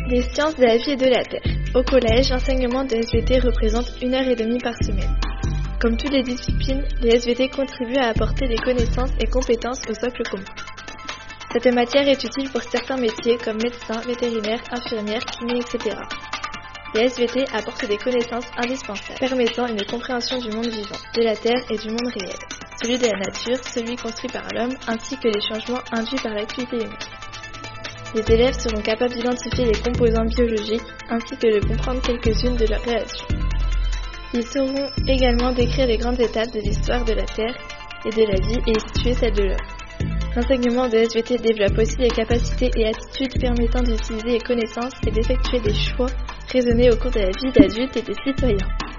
Les sciences de la vie et de la Terre. Au collège, l'enseignement de SVT représente 1h30 par semaine. Comme toutes les disciplines, les SVT contribuent à apporter des connaissances et compétences au socle commun. Cette matière est utile pour certains métiers comme médecin, vétérinaire, infirmière, kiné, etc. Les SVT apportent des connaissances indispensables, permettant une compréhension du monde vivant, de la Terre et du monde réel, celui de la nature, celui construit par l'homme, ainsi que les changements induits par l'activité humaine. Les élèves seront capables d'identifier les composants biologiques, ainsi que de comprendre quelques-unes de leurs réactions. Ils sauront également décrire les grandes étapes de l'histoire de la Terre et de la vie et situer celles de l'homme. L'enseignement de SVT développe aussi les capacités et attitudes permettant d'utiliser les connaissances et d'effectuer des choix raisonnés au cours de la vie d'adulte et des citoyens.